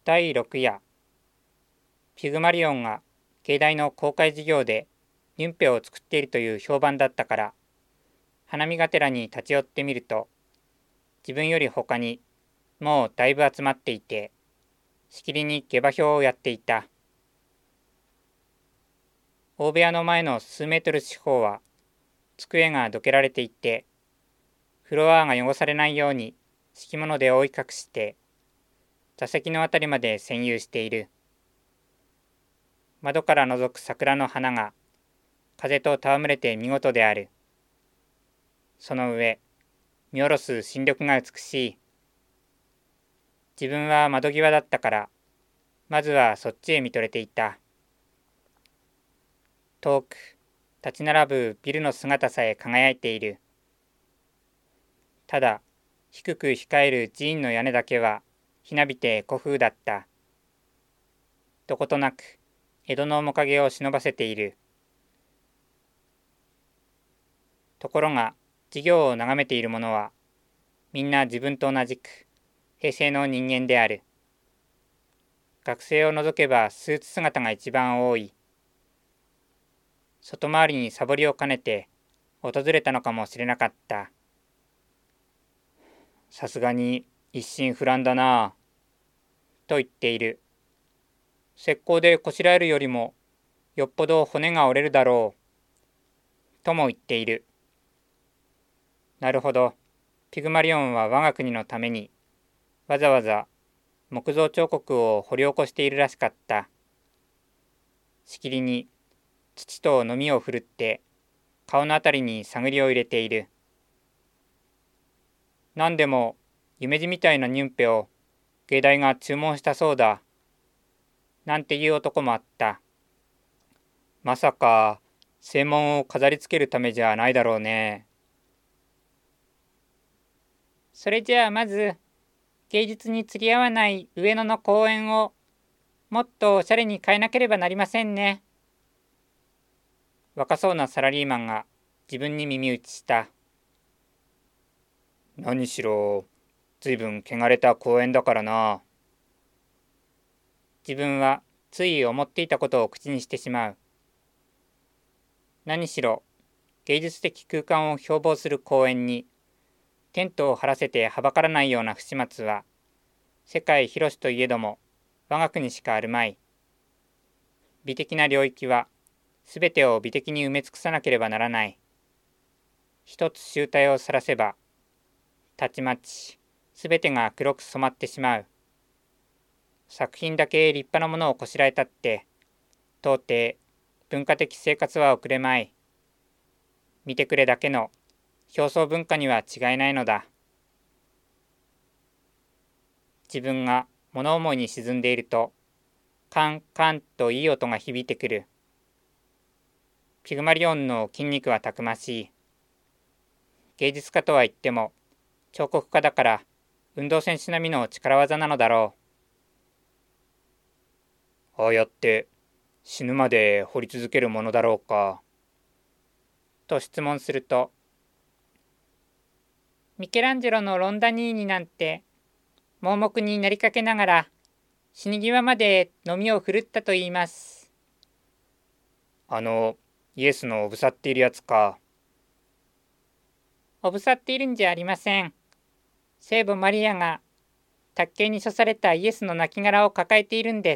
第6夜。ピグマリオンが芸大の公開事業でニュンペを作っているという評判だったから、花見がてらに立ち寄ってみると、自分より他にもうだいぶ集まっていて、しきりに下馬評をやっていた。大部屋の前の数メートル四方は、机がどけられていて、フロアが汚されないように敷物で覆い隠して、座席のあたりまで占有している。窓から覗く桜の花が風と戯れて見事である。その上、見下ろす新緑が美しい。自分は窓際だったから、まずはそっちへ見とれていた。遠く、立ち並ぶビルの姿さえ輝いている。ただ、低く控える寺院の屋根だけは、ひなびて古風だった。どことなく、江戸の面影を忍ばせている。ところが、事業を眺めている者は、みんな自分と同じく、平成の人間である。学生を除けばスーツ姿が一番多い。外回りにサボりを兼ねて、訪れたのかもしれなかった。さすがに一心不乱だなぁ、と言っている。石膏でこしらえるよりも、よっぽど骨が折れるだろう、とも言っている。なるほど。ピグマリオンは我が国のために、わざわざ木造彫刻を掘り起こしているらしかった。しきりに土とのみを振るって、顔のあたりに探りを入れている。なんでも、夢路みたいなニュンペを、芸大が注文したそうだ。なんていう男もあった。まさか、正門を飾りつけるためじゃないだろうね。それじゃあまず、芸術に釣り合わない上野の公園を、もっとおしゃれに変えなければなりませんね。若そうなサラリーマンが自分に耳打ちした。何しろ、ずいぶん汚れた公園だからな。自分はつい思っていたことを口にしてしまう。何しろ、芸術的空間を標榜する公園に、テントを張らせてはばからないような不始末は、世界広しといえども、我が国しかあるまい。美的な領域は、すべてを美的に埋め尽くさなければならない。一つ醜態を晒せば、たちまち、すべてが黒く染まってしまう。作品だけ立派なものをこしらえたって、到底、文化的生活は送れまい。見てくれだけの表層文化には違いないのだ。自分が物思いに沈んでいると、カンカンといい音が響いてくる。ピグマリオンの筋肉はたくましい。芸術家とは言っても、彫刻家だから運動選手並みの力技なのだろう。ああやって死ぬまで掘り続けるものだろうか。と質問すると、ミケランジェロのロンダニーニなんて、盲目になりかけながら、死に際まで飲みを振るったと言います。イエスのおぶさっているやつか。おぶさっているんじゃありません。聖母マリアが、卓形に処されたイエスの亡骸を抱えているんです。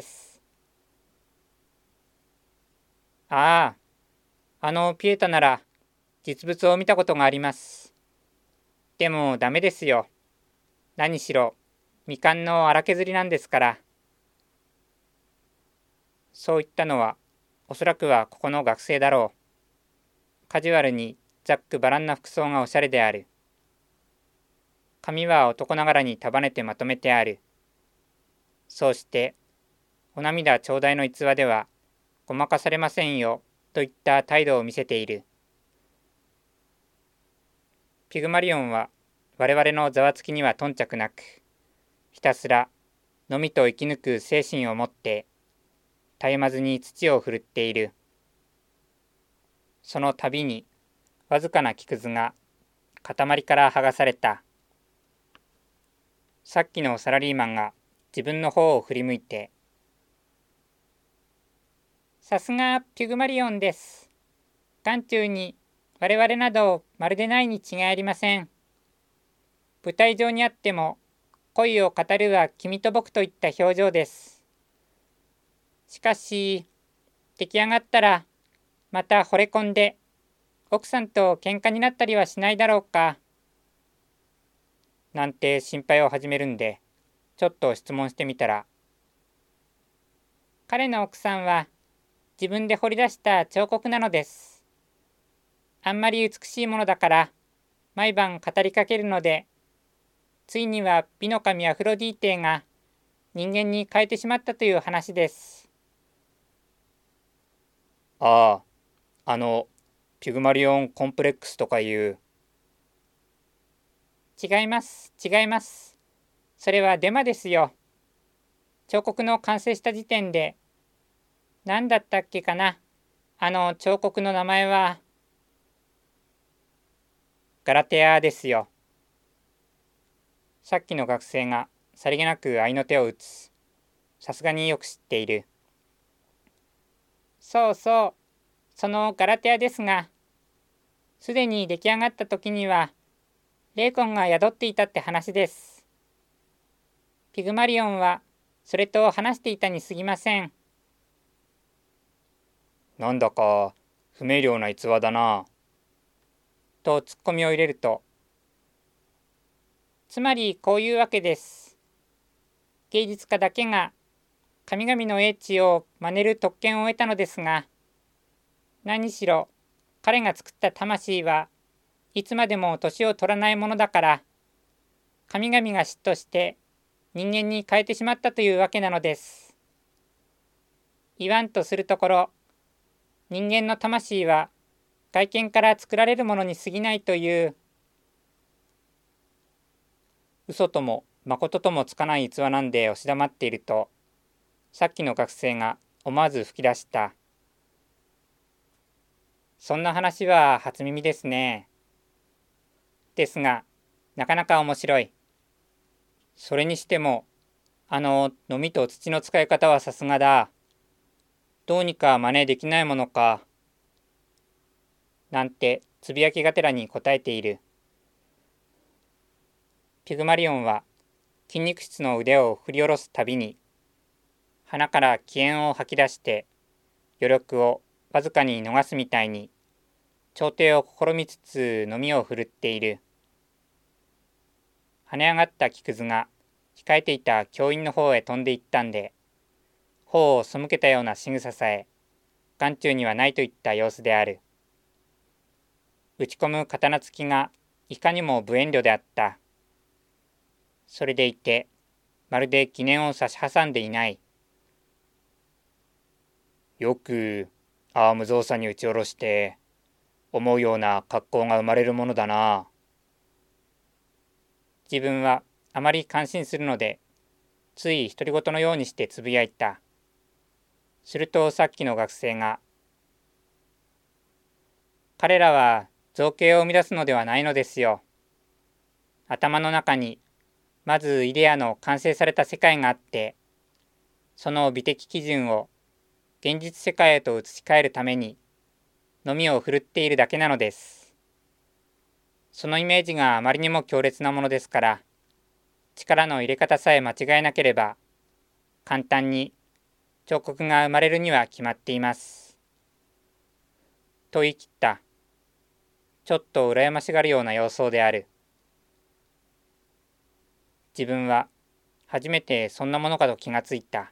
ああ、ピエタなら、実物を見たことがあります。でもダメですよ。何しろ、未完の荒削りなんですから。そう言ったのは、おそらくはここの学生だろう。カジュアルにざっくばらんな服装がおしゃれである。髪は男ながらに束ねてまとめてある。そうして、お涙頂戴の逸話では、ごまかされませんよ、といった態度を見せている。ピグマリオンは、我々のざわつきには頓着なく、ひたすら、のみと生き抜く精神を持って、絶えまずに土を振るっている。その度に、わずかな木くずが、塊から剥がされた。さっきのサラリーマンが自分の方を振り向いて、さすがピグマリオンです。眼中に我々などまるでないに違いありません。舞台上にあっても恋を語るは君と僕といった表情です。しかし出来上がったらまた惚れ込んで奥さんと喧嘩になったりはしないだろうか。なんて心配を始めるんで、ちょっと質問してみたら、彼の奥さんは自分で彫り出した彫刻なのです。あんまり美しいものだから毎晩語りかけるので、ついには美の神アフロディーテが人間に変えてしまったという話です。ああ、ピグマリオンコンプレックスとかいう。違います、違います。それはデマですよ。彫刻の完成した時点で、何だったっけかな。彫刻の名前は、ガラテアですよ。さっきの学生がさりげなく合いの手を打つ。さすがによく知っている。そうそう、そのガラテアですが、すでに出来上がった時には、霊魂が宿っていたって話です。ピグマリオンは、それと話していたに過ぎません。なんだか不明瞭な逸話だな。とツッコミを入れると、つまりこういうわけです。芸術家だけが神々の英知を真似る特権を得たのですが、何しろ彼が作った魂はいつまでも年を取らないものだから、神々が嫉妬して人間に変えてしまったというわけなのです。言わんとするところ、人間の魂は外見から作られるものに過ぎないという、嘘とも誠ともつかない逸話なんで押し黙っていると、さっきの学生が思わず吹き出した。そんな話は初耳ですね。ですが、なかなか面白い。それにしても、のみと土の使い方はさすがだ。どうにか真似できないものか。なんてつぶやきがてらに答えている。ピグマリオンは筋肉質の腕を振り下ろすたびに、鼻から気煙を吐き出して余力をわずかに逃すみたいに調停を試みつつ飲みを振るっている。跳ね上がった木くずが控えていた教員の方へ飛んでいったんで、頬を背けたような仕草さえ眼中にはないといった様子である。打ち込む刀つきがいかにも無遠慮であった。それでいてまるで疑念を差し挟んでいない。よく無造作に打ち下ろして思うような格好が生まれるものだな。自分はあまり感心するので、つい独り言のようにしてつぶやいた。するとさっきの学生が、彼らは造形を生み出すのではないのですよ。頭の中にまずイデアの完成された世界があって、その美的基準を現実世界へと移し替えるためにのみを振るっているだけなのです。そのイメージがあまりにも強烈なものですから、力の入れ方さえ間違えなければ簡単に彫刻が生まれるには決まっています。と言い切った。ちょっと羨ましがるような様相である。自分は初めてそんなものかと気がついた。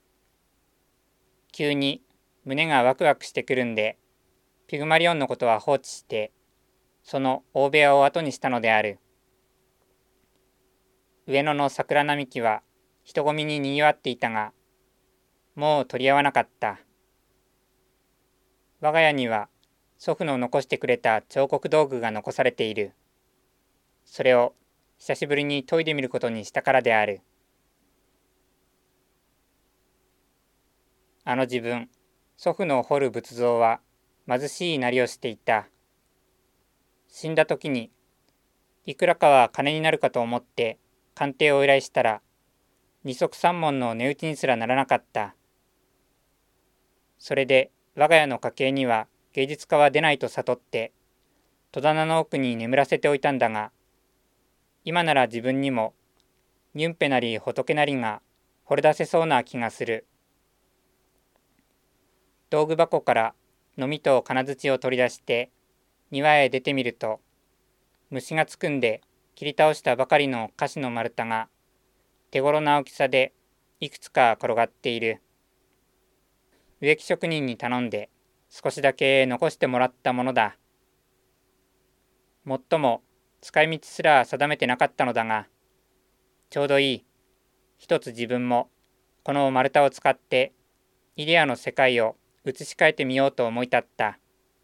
急に胸がワクワクしてくるんで、ピグマリオンのことは放置して、その大部屋を後にしたのである。上野の桜並木は人混みににぎわっていたが、もう取り合わなかった。我が家には祖父の残してくれた彫刻道具が残されている。それを久しぶりに研いでみることにしたからである。自分、祖父の彫る仏像は貧しいなりをしていた。死んだ時にいくらかは金になるかと思って鑑定を依頼したら、 二足三門の値打ちにすらならなかった。それで我が家の家系には芸術家は出ないと悟って戸棚の奥に眠らせておいたんだが、今なら自分にもニュンペなり仏なりが掘り出せそうな気がする。道具箱からのみと金槌を取り出して庭へ出てみると、虫がつくんで切り倒したばかりの菓子の丸太が手頃な大きさでいくつか転がっている。植木職人に頼んで少しだけ残してもらったものだ。もっとも使い道すら定めてなかったのだが、ちょうどいい。一つ自分もこの丸太を使ってイデアの世界を移し替えてみようと思い立った。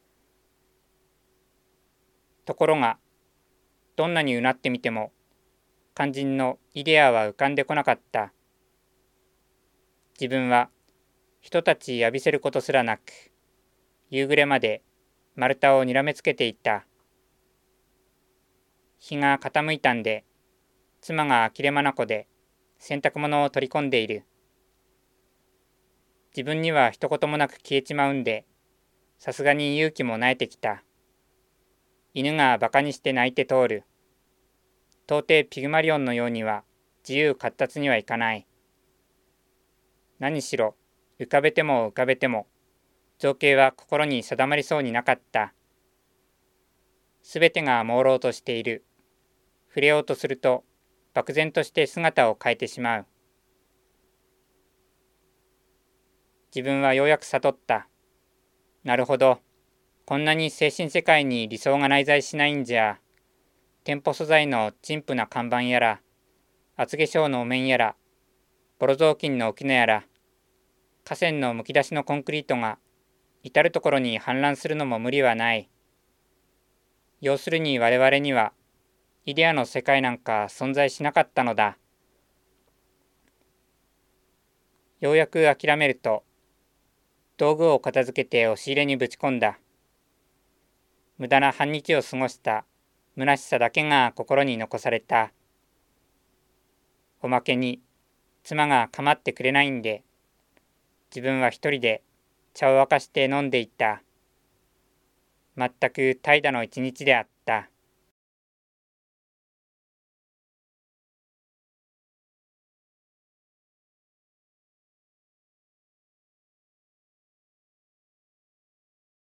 ところが、どんなにうなってみても肝心のイデアは浮かんでこなかった。自分は人たち浴びせることすらなく、夕暮れまで丸太をにらめつけていた。日が傾いたんで、妻が呆れ眼で洗濯物を取り込んでいる。自分には一言もなく消えちまうんで、さすがに勇気もなえてきた。犬がバカにして泣いて通る。到底ピグマリオンのようには自由闊達にはいかない。何しろ浮かべても浮かべても造形は心に定まりそうになかった。すべてが朦朧としている。触れようとすると漠然として姿を変えてしまう。自分はようやく悟った。なるほど。こんなに精神世界に理想が内在しないんじゃ、店舗素材の陳腐な看板やら、厚化粧のお面やら、ボロ雑巾の置物やら、河川のむき出しのコンクリートが至るところに氾濫するのも無理はない。要するに我々にはイデアの世界なんか存在しなかったのだ。ようやく諦めると、道具を片付けて押し入れにぶち込んだ。無駄な半日を過ごした虚しさだけが心に残された。おまけに妻が構ってくれないんで、自分は一人で茶を沸かして飲んでいった。全く怠惰の一日であった。